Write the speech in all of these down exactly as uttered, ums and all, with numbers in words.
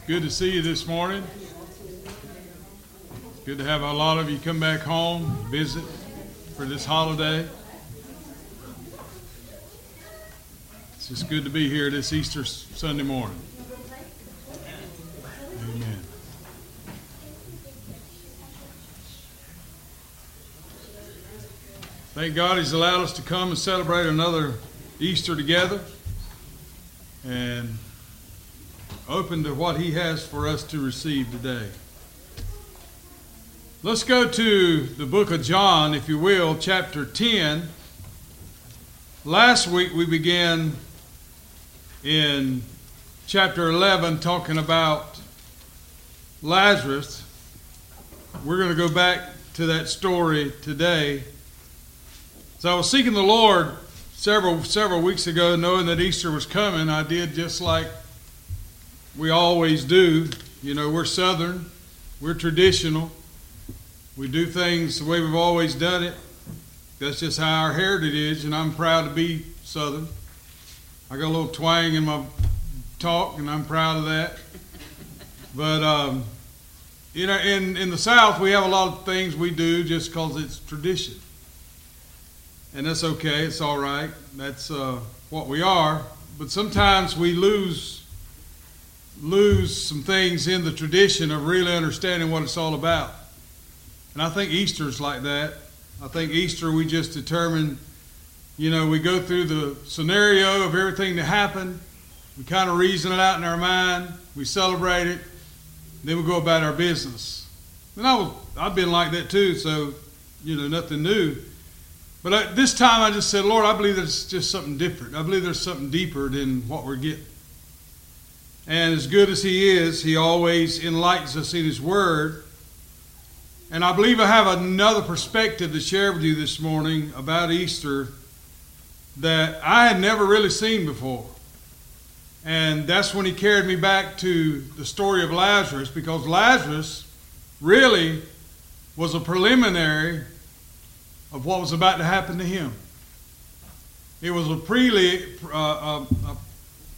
Good to see you this morning. It's good to have a lot of you come back home, visit for this holiday. It's just good to be here this Easter Sunday morning. Amen. Thank God He's allowed us to come and celebrate another Easter together and open to what He has for us to receive today. Let's go to the book of John, if you will, chapter ten. Last week we began in chapter eleven talking about Lazarus. We're going to go back to that story today. So I was seeking the Lord several several weeks ago, knowing that Easter was coming. I did just like we always do. You know, we're Southern. We're traditional. We do things the way we've always done it. That's just how our heritage is, and I'm proud to be Southern. I got a little twang in my talk, and I'm proud of that. But, um, you know, in, in the South, we have a lot of things we do just because it's tradition. And that's okay. It's all right. That's uh, what we are. But sometimes we lose lose some things in the tradition of really understanding what it's all about. And I think Easter's like that. I think Easter, we just determine, you know, we go through the scenario of everything that happened. We kind of reason it out in our mind. We celebrate it. Then we go about our business. And I was, I've been like that too, so, you know, nothing new. But I, this time I just said, Lord, I believe there's just something different. I believe there's something deeper than what we're getting. And as good as He is, He always enlightens us in His Word. And I believe I have another perspective to share with you this morning about Easter that I had never really seen before. And that's when He carried me back to the story of Lazarus, because Lazarus really was a preliminary of what was about to happen to him. It was a, prele- uh, a, a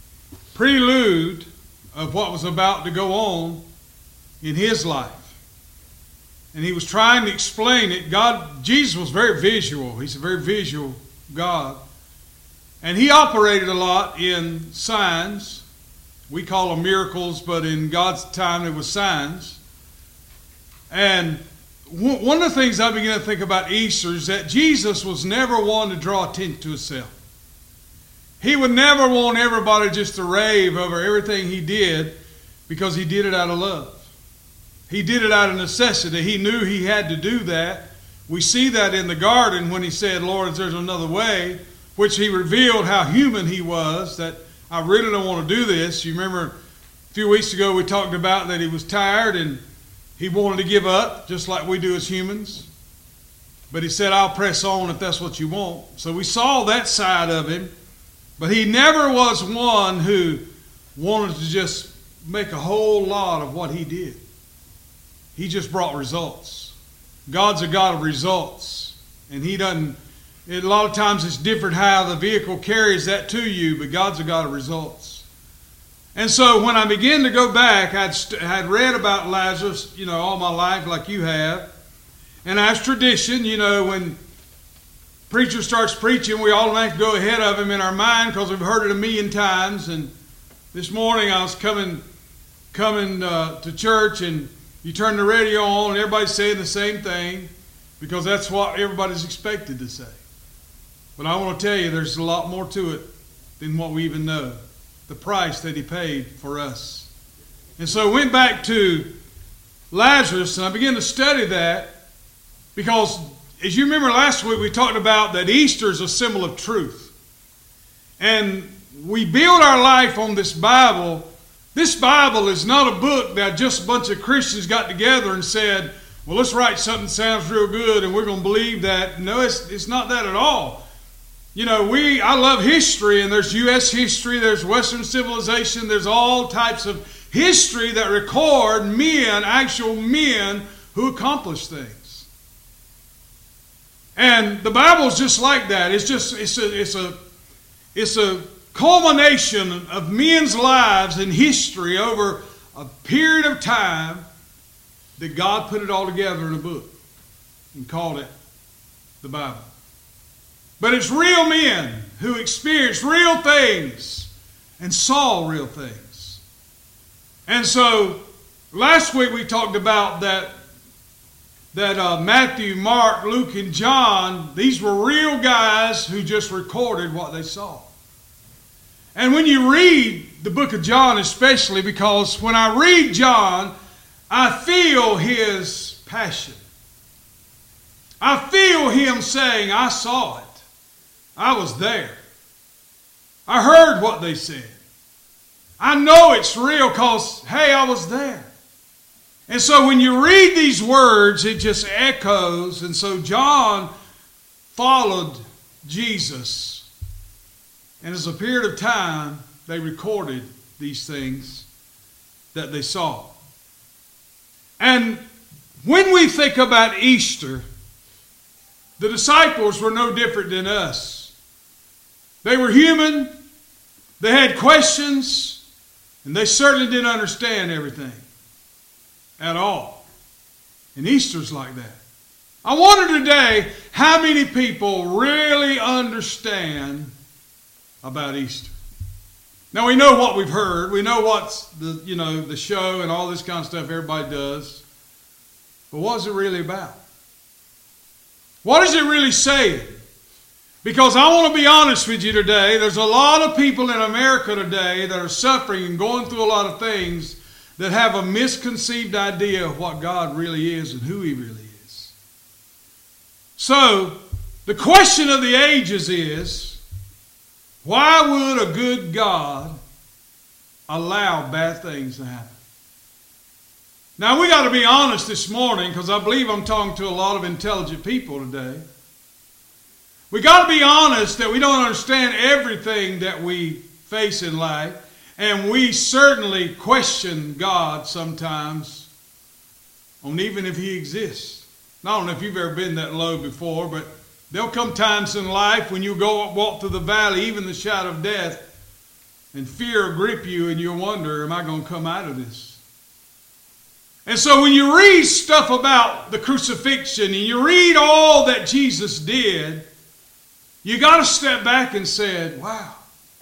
prelude of what was about to go on in his life. And He was trying to explain it. God, Jesus was very visual. He's a very visual God. And He operated a lot in signs. We call them miracles, but in God's time it was signs. And one of the things I began to think about Easter is that Jesus was never one to draw attention to Himself. He would never want everybody just to rave over everything He did, because He did it out of love. He did it out of necessity. He knew He had to do that. We see that in the garden when He said, Lord, there's another way, which He revealed how human He was, that I really don't want to do this. You remember a few weeks ago we talked about that He was tired and He wanted to give up, just like we do as humans. But He said, I'll press on if that's what you want. So we saw that side of Him. But He never was one who wanted to just make a whole lot of what He did. He just brought results. God's a God of results. And He doesn't, a lot of times it's different how the vehicle carries that to you, but God's a God of results. And so when I began to go back, I'd, I'd read about Lazarus, you know, all my life like you have. And as tradition, you know, when preacher starts preaching, we automatically go ahead of him in our mind because we've heard it a million times. And this morning I was coming coming uh, to church, and you turn the radio on and everybody's saying the same thing because that's what everybody's expected to say. But I want to tell you there's a lot more to it than what we even know. The price that He paid for us. And so I went back to Lazarus and I began to study that because, as you remember last week, we talked about that Easter is a symbol of truth. And we build our life on this Bible. This Bible is not a book that just a bunch of Christians got together and said, well, let's write something that sounds real good and we're going to believe that. No, it's, it's not that at all. You know, we I love history, and there's U S history, there's Western civilization, there's all types of history that record men, actual men, who accomplish things. And the Bible's just like that. It's just it's a it's a it's a culmination of men's lives in history over a period of time that God put it all together in a book and called it the Bible. But it's real men who experienced real things and saw real things. And so last week we talked about that that uh, Matthew, Mark, Luke, and John, these were real guys who just recorded what they saw. And when you read the book of John especially, because when I read John, I feel his passion. I feel him saying, I saw it. I was there. I heard what they said. I know it's real because, hey, I was there. And so when you read these words, it just echoes. And so John followed Jesus. And as a period of time, they recorded these things that they saw. And when we think about Easter, the disciples were no different than us. They were human. They had questions. And they certainly didn't understand everything at all. And Easter's like that. I wonder today how many people really understand about Easter. Now we know what we've heard. We know what's the, you know, the show and all this kind of stuff everybody does. But what's it really about? What is it really saying? Because I want to be honest with you today, there's a lot of people in America today that are suffering and going through a lot of things that have a misconceived idea of what God really is and who He really is. So, the question of the ages is, why would a good God allow bad things to happen? Now, we got to be honest this morning, because I believe I'm talking to a lot of intelligent people today. We got to be honest that we don't understand everything that we face in life. And we certainly question God sometimes on even if He exists. Now, I don't know if you've ever been that low before, but there'll come times in life when you go walk through the valley, even the shadow of death, and fear will grip you and you'll wonder, am I going to come out of this? And so when you read stuff about the crucifixion and you read all that Jesus did, you got to step back and say, wow.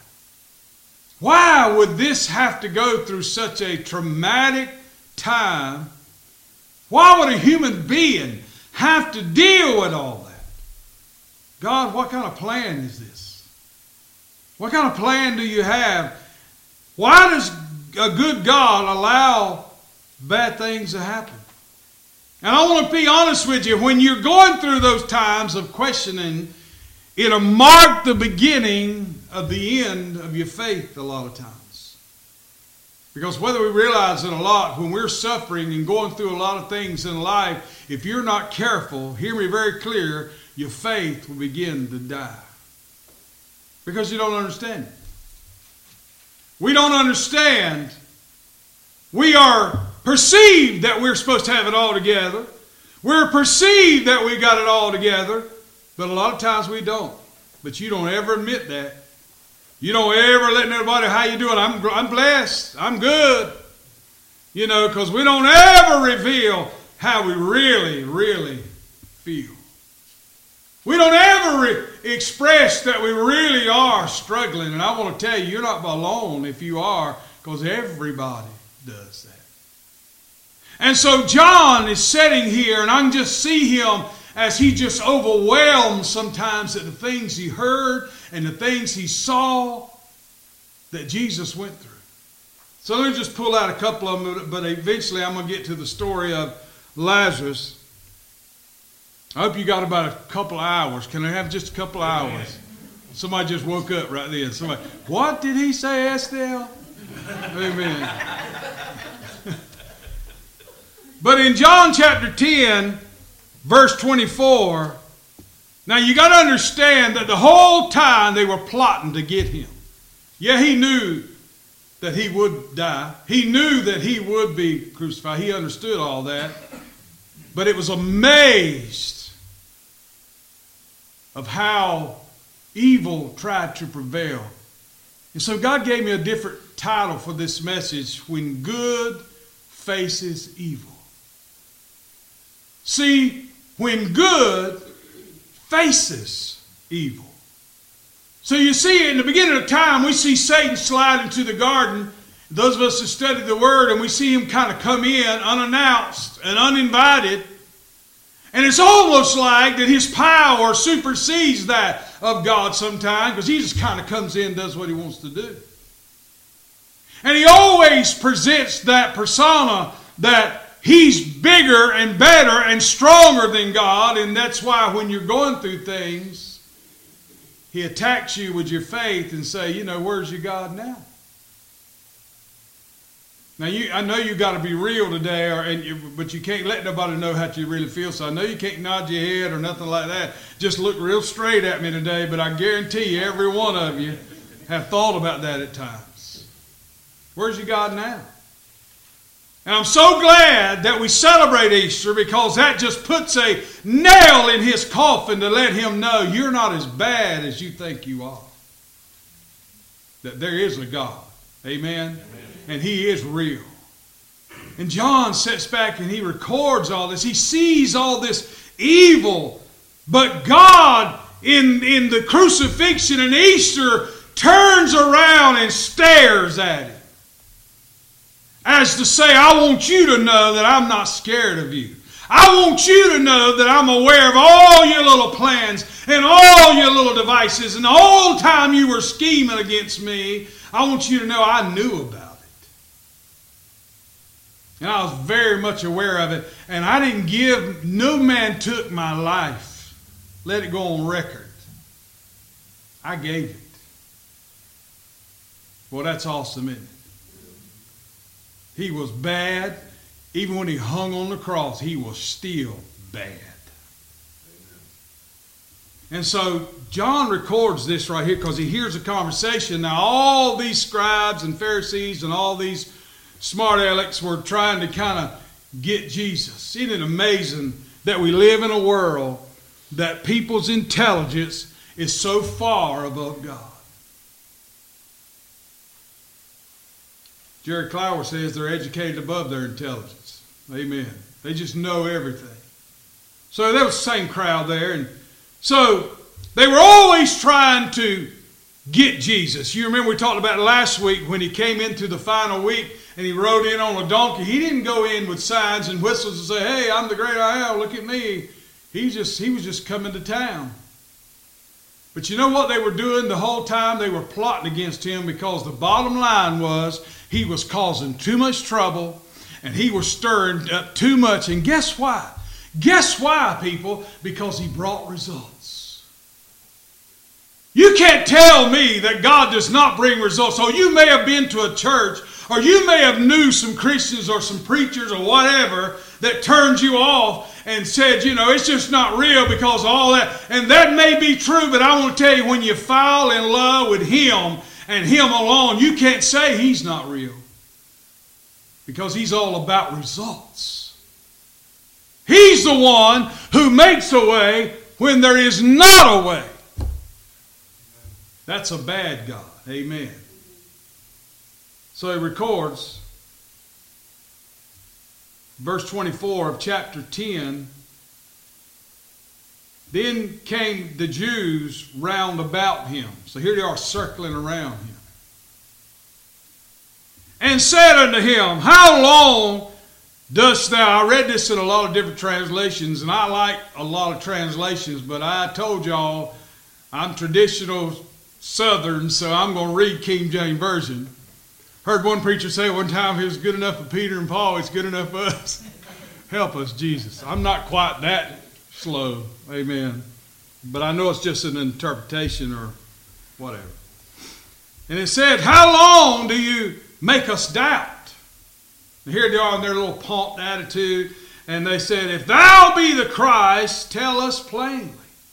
Why would this have to go through such a traumatic time? Why would a human being have to deal with all that? God, what kind of plan is this? What kind of plan do you have? Why does a good God allow bad things to happen? And I want to be honest with you, when you're going through those times of questioning, it'll mark the beginning of the end of your faith a lot of times. Because whether we realize it or not, when we're suffering and going through a lot of things in life, if you're not careful, hear me very clear, your faith will begin to die. Because you don't understand it. We don't understand. We are perceived that we're supposed to have it all together. We're perceived that we got it all together. But a lot of times we don't. But you don't ever admit that. You don't ever let nobody, how you doing? I'm, I'm blessed. I'm good. You know, because we don't ever reveal how we really, really feel. We don't ever re- express that we really are struggling. And I want to tell you, you're not alone if you are, because everybody does that. And so John is sitting here, and I can just see him as he just overwhelmed sometimes at the things he heard and the things he saw that Jesus went through. So let me just pull out a couple of them, but eventually I'm going to get to the story of Lazarus. I hope you got about a couple of hours. Can I have just a couple of hours? Somebody just woke up right then. Somebody, what did he say, Estelle? Amen. But in John chapter ten, verse twenty-four, now you got to understand that the whole time they were plotting to get him. Yeah, he knew that he would die. He knew that he would be crucified. He understood all that. But it was amazed of how evil tried to prevail. And so God gave me a different title for this message, When Good Faces Evil. See, when good faces evil. So you see, in the beginning of time, we see Satan slide into the garden. Those of us who study the Word, and we see him kind of come in unannounced and uninvited. And it's almost like that his power supersedes that of God sometimes, because he just kind of comes in and does what he wants to do. And he always presents that persona that he's bigger and better and stronger than God, and that's why when you're going through things, he attacks you with your faith and say, you know, where's your God now? Now, you, I know you got to be real today, or, and you, but you can't let nobody know how you really feel. So I know you can't nod your head or nothing like that. Just look real straight at me today, but I guarantee you, every one of you have thought about that at times. Where's your God now? And I'm so glad that we celebrate Easter, because that just puts a nail in his coffin to let him know you're not as bad as you think you are. That there is a God. Amen? Amen. And he is real. And John sits back and he records all this. He sees all this evil. But God, in, in the crucifixion and Easter, turns around and stares at it. As to say, I want you to know that I'm not scared of you. I want you to know that I'm aware of all your little plans and all your little devices. And the whole time you were scheming against me, I want you to know I knew about it. And I was very much aware of it. And I didn't give, no man took my life. Let it go on record. I gave it. Well, that's awesome, isn't it? He was bad. Even when he hung on the cross, he was still bad. And so John records this right here because he hears a conversation. Now all these scribes and Pharisees and all these smart alecks were trying to kind of get Jesus. Isn't it amazing that we live in a world that people's intelligence is so far above God? Jerry Clower says they're educated above their intelligence. Amen. They just know everything. So there was the same crowd there. And so they were always trying to get Jesus. You remember we talked about it last week when he came into the final week and he rode in on a donkey. He didn't go in with signs and whistles and say, hey, I'm the great I am, look at me. He just he was just coming to town. But you know what they were doing the whole time? They were plotting against him, because the bottom line was he was causing too much trouble and he was stirring up too much. And guess why? Guess why, people? Because he brought results. You can't tell me that God does not bring results. So you may have been to a church, or you may have knew some Christians or some preachers or whatever that turned you off and said, you know, it's just not real because of all that. And that may be true, but I want to tell you, when you fall in love with him and him alone, you can't say he's not real, because he's all about results. He's the one who makes a way when there is not a way. That's a bad God. Amen. So he records verse twenty-four of chapter ten. Then came the Jews round about him. So here they are circling around him. And said unto him, how long dost thou? I read this in a lot of different translations, and I like a lot of translations, but I told y'all I'm traditional Southern, so I'm going to read King James Version. Heard one preacher say one time, it was good enough for Peter and Paul, it's good enough for us. Help us, Jesus. I'm not quite that slow. Amen. But I know it's just an interpretation or whatever. And it said, how long do you make us doubt? And here they are in their little pomped attitude. And they said, if thou be the Christ, tell us plainly.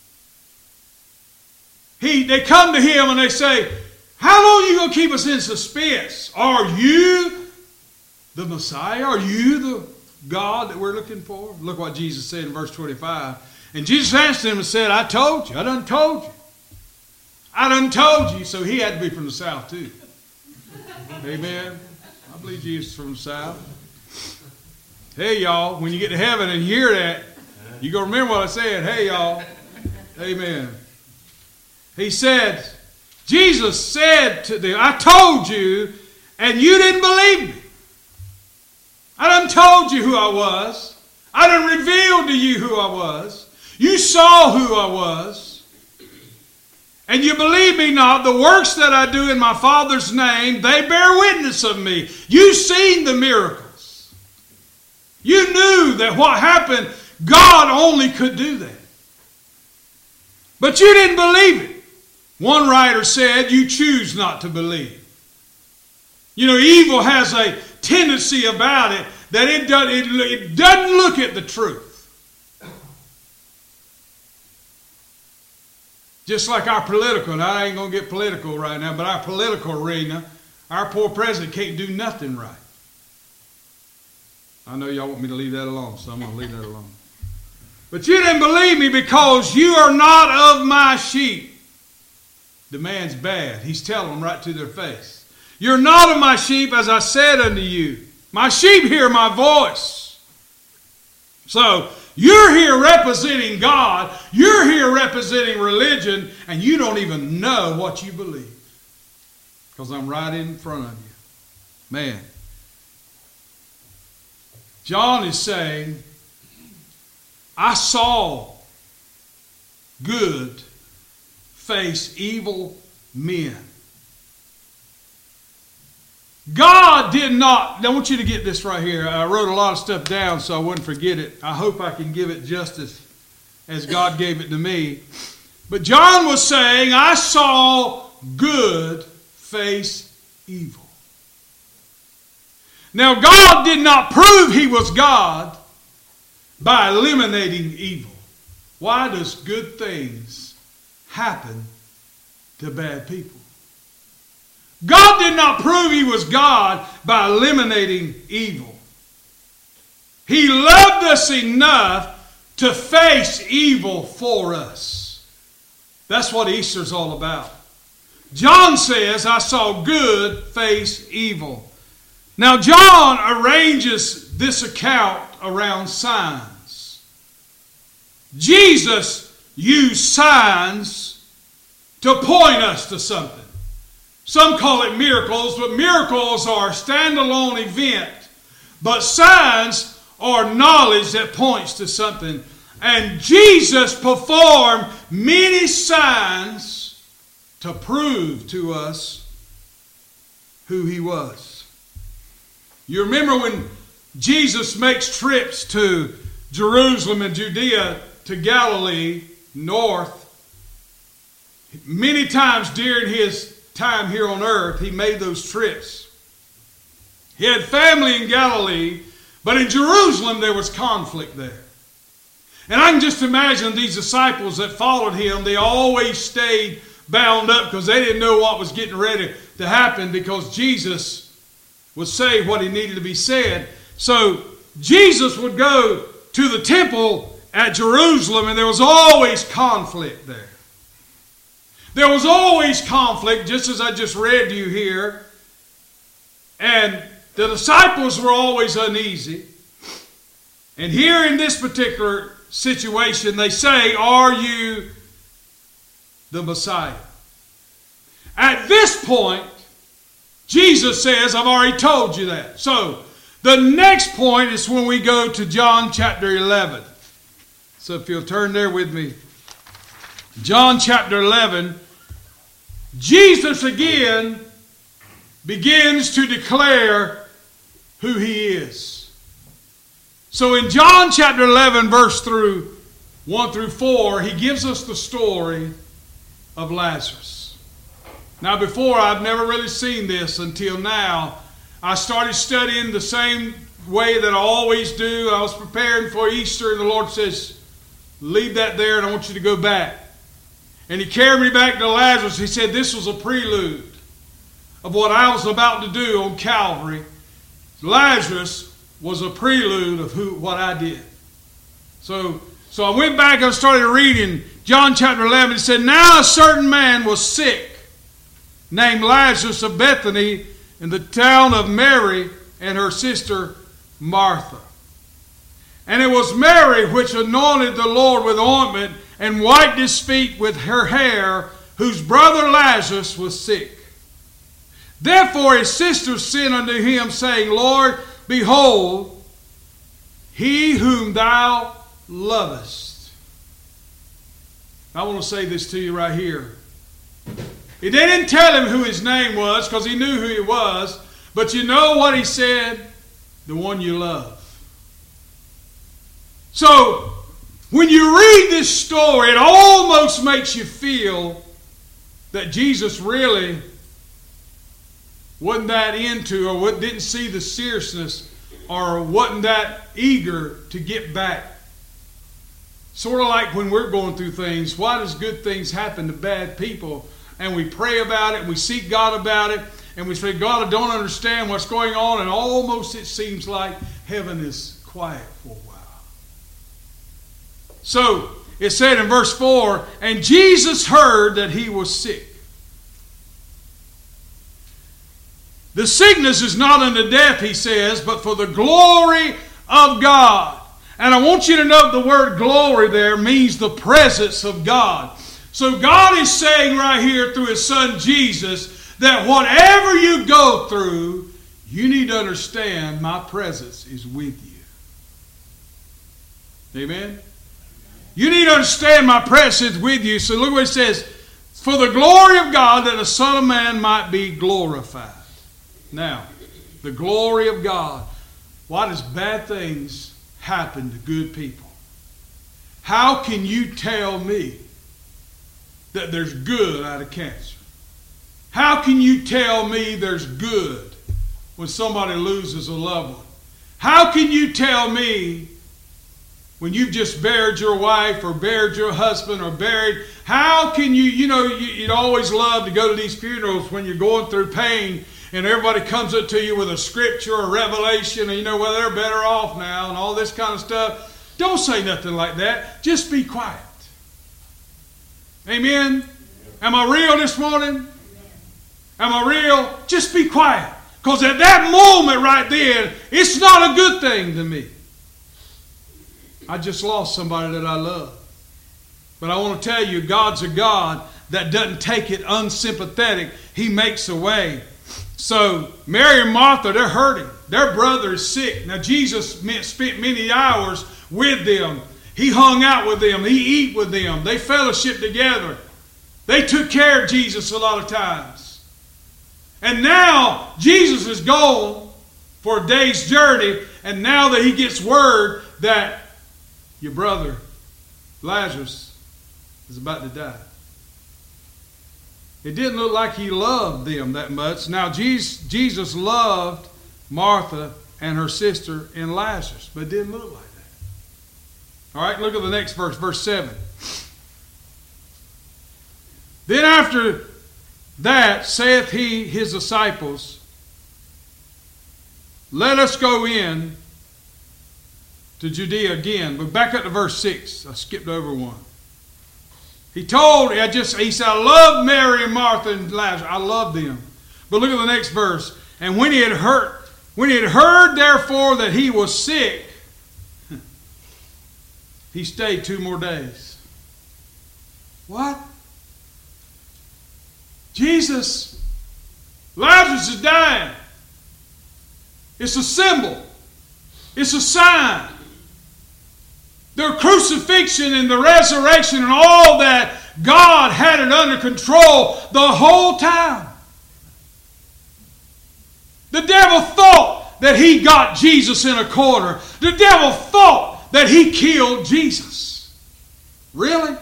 He, they come to him and they say, how long are you going to keep us in suspense? Are you the Messiah? Are you the God that we're looking for? Look what Jesus said in verse twenty-five. And Jesus answered him and said, I told you. I done told you. I done told you. So he had to be from the south too. Amen. I believe Jesus is from the South. Hey, y'all, when you get to heaven and hear that, you're going to remember what I said. Hey, y'all. Amen. He said, Jesus said to them, I told you, and you didn't believe me. I done told you who I was. I done revealed to you who I was. You saw who I was. And you believe me not. The works that I do in my Father's name, they bear witness of me. You've seen the miracles. You knew that what happened, God only could do that. But you didn't believe it. One writer said, you choose not to believe. You know, evil has a tendency about it that it, does, it, it doesn't look at the truth. Just like our political, and I ain't going to get political right now, but our political arena, our poor president can't do nothing right. I know y'all want me to leave that alone, so I'm going to leave that alone. But you didn't believe me because you are not of my sheep. The man's bad. He's telling them right to their face. You're not of my sheep, as I said unto you. My sheep hear my voice. So, you're here representing God. You're here representing religion, and you don't even know what you believe. Because I'm right in front of you. Man. John is saying, I saw good face evil men. God did not, I want you to get this right here. I wrote a lot of stuff down so I wouldn't forget it. I hope I can give it justice as God gave it to me. But John was saying, I saw good face evil. Now God did not prove He was God by eliminating evil. Why does good things happen to bad people? God did not prove He was God by eliminating evil. He loved us enough to face evil for us. That's what Easter's all about. John says, I saw good face evil. Now John arranges this account around signs. Jesus used signs to point us to something. Some call it miracles, but miracles are a standalone event. But signs are knowledge that points to something. And Jesus performed many signs to prove to us who He was. You remember when Jesus makes trips to Jerusalem and Judea to Galilee, north. Many times during His time here on earth, He made those trips. He had family in Galilee, but in Jerusalem there was conflict there. And I can just imagine these disciples that followed Him, they always stayed bound up because they didn't know what was getting ready to happen because Jesus would say what He needed to be said. So Jesus would go to the temple at Jerusalem and there was always conflict there. There was always conflict, just as I just read to you here. And the disciples were always uneasy. And here in this particular situation, they say, are you the Messiah? At this point, Jesus says, I've already told you that. So, the next point is when we go to John chapter eleven. So if you'll turn there with me. John chapter eleven. Jesus again begins to declare who He is. So in John chapter eleven, verse through one through four, He gives us the story of Lazarus. Now before, I've never really seen this until now. I started studying the same way that I always do. I was preparing for Easter and the Lord says, leave that there and I want you to go back. And He carried me back to Lazarus. He said this was a prelude of what I was about to do on Calvary. Lazarus was a prelude of who what I did. So, so I went back and I started reading John chapter eleven. It said, now a certain man was sick, named Lazarus of Bethany, in the town of Mary and her sister Martha. And it was Mary which anointed the Lord with ointment and wiped his feet with her hair, whose brother Lazarus was sick. Therefore his sisters sent unto him, saying, Lord, behold, he whom thou lovest. I want to say this to you right here. They didn't tell him who his name was, because he knew who he was. But you know what he said? The one you love. So, when you read this story, it almost makes you feel that Jesus really wasn't that into, or didn't see the seriousness, or wasn't that eager to get back. Sort of like when we're going through things, why does good things happen to bad people? And we pray about it, and we seek God about it, and we say, God, I don't understand what's going on, and almost it seems like heaven is quiet for a while. So, it said in verse four, and Jesus heard that he was sick. The sickness is not unto death, he says, but for the glory of God. And I want you to note the word glory there means the presence of God. So God is saying right here through his son Jesus that whatever you go through, you need to understand my presence is with you. Amen? You need to understand my presence with you. So look what it says. For the glory of God, that the Son of Man might be glorified. Now, the glory of God. Why does bad things happen to good people? How can you tell me that there's good out of cancer? How can you tell me there's good when somebody loses a loved one? How can you tell me when you've just buried your wife or buried your husband or buried, how can you, you know, you, you'd always love to go to these funerals when you're going through pain and everybody comes up to you with a scripture or a revelation and you know, well, they're better off now and all this kind of stuff. Don't say nothing like that. Just be quiet. Amen? Am I real this morning? Am I real? Just be quiet. Because at that moment right then, it's not a good thing to me. I just lost somebody that I love. But I want to tell you, God's a God that doesn't take it unsympathetic. He makes a way. So, Mary and Martha, they're hurting. Their brother is sick. Now, Jesus spent many hours with them. He hung out with them. He ate with them. They fellowshiped together. They took care of Jesus a lot of times. And now, Jesus is gone for a day's journey. And now that he gets word that your brother, Lazarus, is about to die. It didn't look like he loved them that much. Now, Jesus loved Martha and her sister and Lazarus, but it didn't look like that. All right, look at the next verse, verse seven. Then after that saith he his disciples, let us go in to Judea again. But back up to verse six. I skipped over one. He told, I just, he said, I love Mary and Martha and Lazarus. I love them. But look at the next verse. And when he had heard, when he had heard therefore that he was sick, he stayed two more days. What? Jesus, Lazarus is dying. It's a symbol. It's a sign. The crucifixion and the resurrection and all that, God had it under control the whole time. The devil thought that he got Jesus in a corner. The devil thought that he killed Jesus. Really?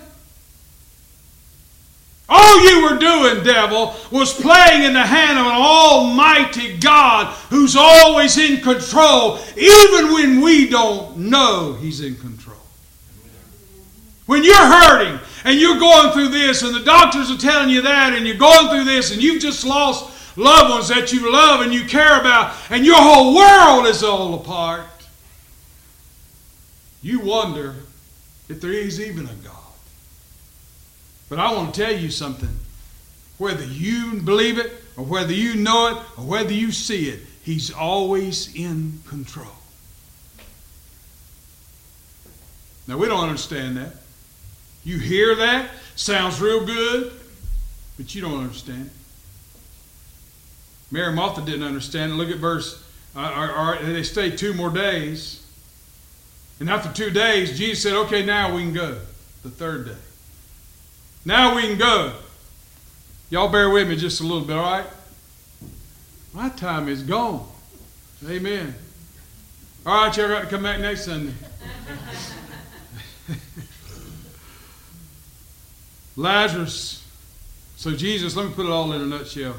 All you were doing, devil, was playing in the hand of an almighty God who's always in control, even when we don't know he's in control. When you're hurting and you're going through this and the doctors are telling you that and you're going through this and you've just lost loved ones that you love and you care about and your whole world is all apart, you wonder if there is even a God. But I want to tell you something. Whether you believe it or whether you know it, or whether you see it, He's always in control. Now, we don't understand that. You hear that, sounds real good, but you don't understand it. Mary and Martha didn't understand it. Look at verse, uh, or, or they stayed two more days. And after two days, Jesus said, okay, now we can go. The third day. Now we can go. Y'all bear with me just a little bit, all right? My time is gone. Amen. All right, y'all got to come back next Sunday. Lazarus. So Jesus, let me put it all in a nutshell.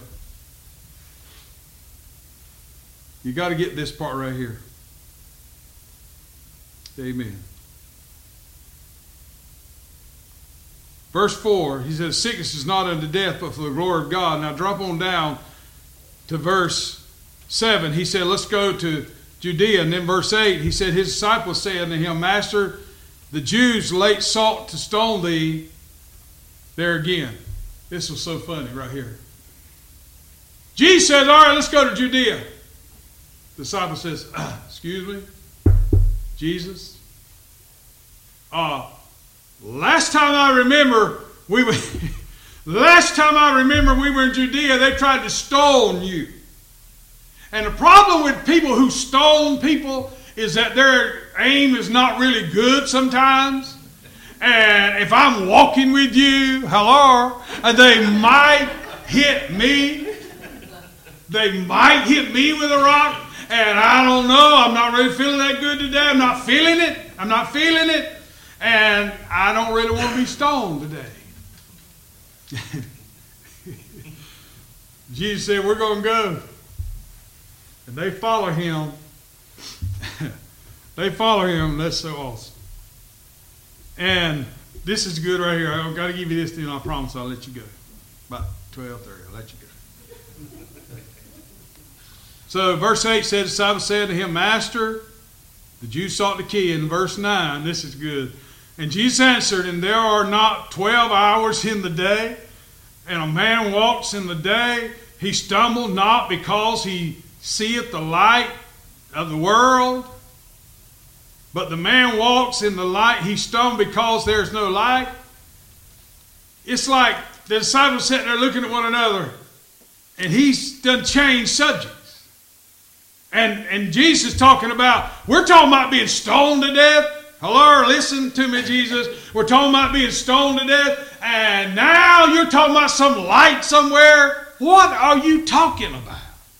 You got to get this part right here. Amen. Verse four, he says, sickness is not unto death, but for the glory of God. Now drop on down to verse seven. He said, let's go to Judea. And then verse eight, he said, his disciples said unto him, Master, the Jews late sought to stone thee. There again. This was so funny right here. Jesus says, all right, let's go to Judea. The disciple says, ah, excuse me, Jesus, uh, last time I remember, we were, last time I remember we were in Judea, they tried to stone you. And the problem with people who stone people is that their aim is not really good sometimes. And if I'm walking with you, hello, and they might hit me. They might hit me with a rock. And I don't know. I'm not really feeling that good today. I'm not feeling it. I'm not feeling it. And I don't really want to be stoned today. Jesus said, we're going to go. And they follow him. They follow him. That's so awesome. And this is good right here. I've got to give you this, then I promise I'll let you go. About twelve thirty, I'll let you go. So verse eight said, the disciples said to him, Master, the Jews sought to kill you. In verse nine, this is good. And Jesus answered, and there are not twelve hours in the day, and a man walks in the day, he stumbled not because he seeth the light of the world, but the man walks in the light, he stumbled because there is no light. It's like the disciples sitting there looking at one another, and he's done changed subjects. And, and Jesus is talking about, we're talking about being stoned to death. Hello, listen to me, Jesus. We're talking about being stoned to death, and now you're talking about some light somewhere. What are you talking about?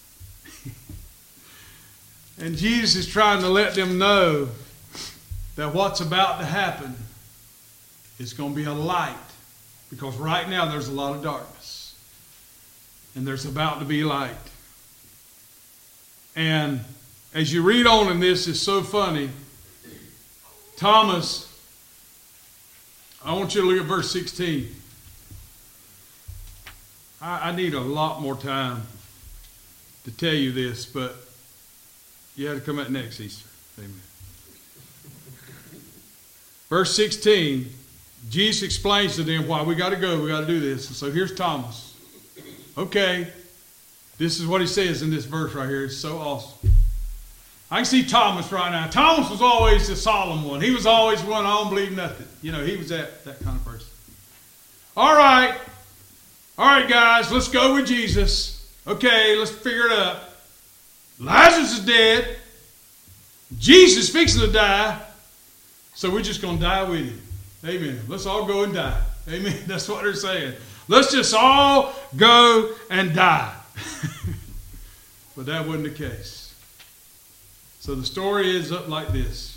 And Jesus is trying to let them know that what's about to happen is going to be a light. Because right now there's a lot of darkness. And there's about to be light. And as you read on in this, it's so funny. Thomas, I want you to look at verse sixteen. I, I need a lot more time to tell you this, but you had to come out next Easter. Amen. Verse sixteen, Jesus explains to them why we got to go, we got to do this. And so here's Thomas. Okay, this is what he says in this verse right here. It's so awesome. I can see Thomas right now. Thomas was always the solemn one. He was always one, I don't believe nothing. You know, he was that, that kind of person. All right. All right, guys, let's go with Jesus. Okay, let's figure it out. Lazarus is dead. Jesus is fixing to die. So we're just going to die with him. Amen. Let's all go and die. Amen. That's what they're saying. Let's just all go and die. But that wasn't the case. So the story is up like this.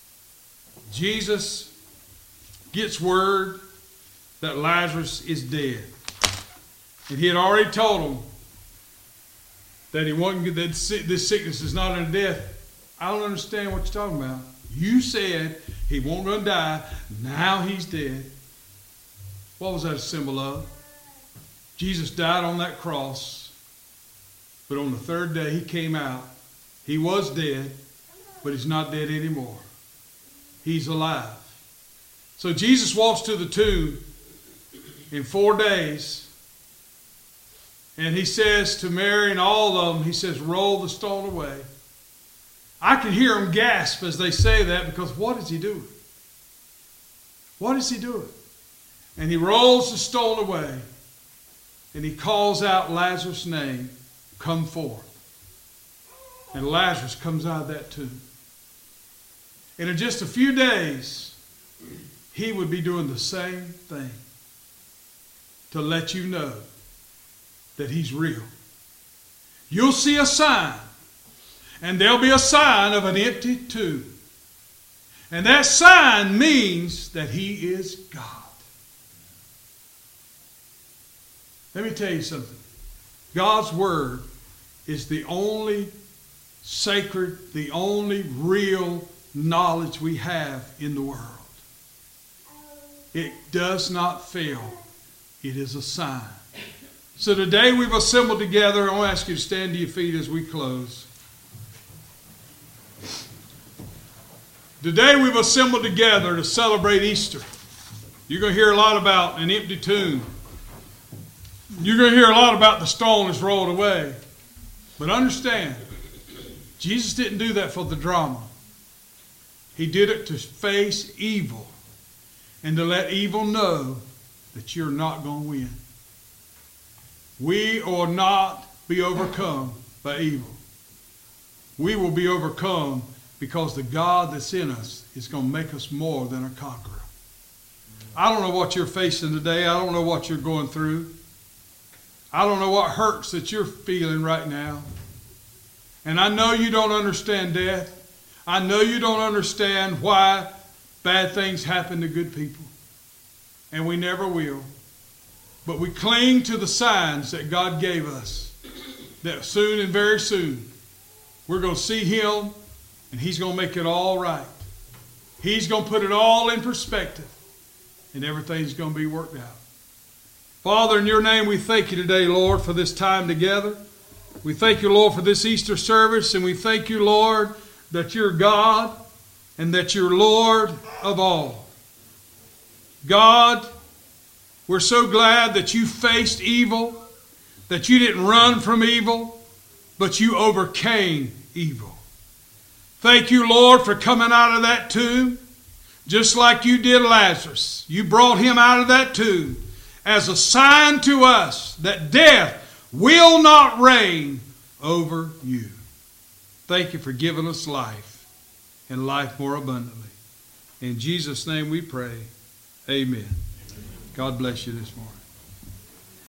Jesus gets word that Lazarus is dead. And he had already told them that he wasn't, that this sickness is not unto death. I don't understand what you're talking about. You said he won't gonna die. Now he's dead. What was that a symbol of? Jesus died on that cross, but on the third day he came out. He was dead, but he's not dead anymore. He's alive. So Jesus walks to the tomb in four days. And he says to Mary and all of them, he says, roll the stone away. I can hear them gasp as they say that, because what is he doing? What is he doing? And he rolls the stone away, and he calls out Lazarus' name, come forth. And Lazarus comes out of that tomb. And in just a few days, he would be doing the same thing to let you know that he's real. You'll see a sign, and there'll be a sign of an empty tomb. And that sign means that he is God. Let me tell you something. God's Word is the only sacred, the only real knowledge we have in the world. It does not fail. It is a sign. So today we've assembled together. I want to ask you to stand to your feet as we close. Today we've assembled together to celebrate Easter. You're going to hear a lot about an empty tomb. You're going to hear a lot about the stone that's rolled away. But understand, Jesus didn't do that for the drama. He did it to face evil and to let evil know that you're not going to win. We will not be overcome by evil. We will be overcome because the God that's in us is going to make us more than a conqueror. I don't know what you're facing today. I don't know what you're going through. I don't know what hurts that you're feeling right now. And I know you don't understand death. I know you don't understand why bad things happen to good people. And we never will. But we cling to the signs that God gave us. That soon and very soon, we're going to see Him, and He's going to make it all right. He's going to put it all in perspective, and everything's going to be worked out. Father, in your name we thank you today, Lord, for this time together. We thank you, Lord, for this Easter service, and we thank you, Lord, that you're God and that you're Lord of all. God, we're so glad that you faced evil, that you didn't run from evil, but you overcame evil. Thank you, Lord, for coming out of that tomb, just like you did Lazarus. You brought him out of that tomb as a sign to us that death will not reign over you. Thank you for giving us life and life more abundantly. In Jesus' name we pray. Amen. God bless you this morning.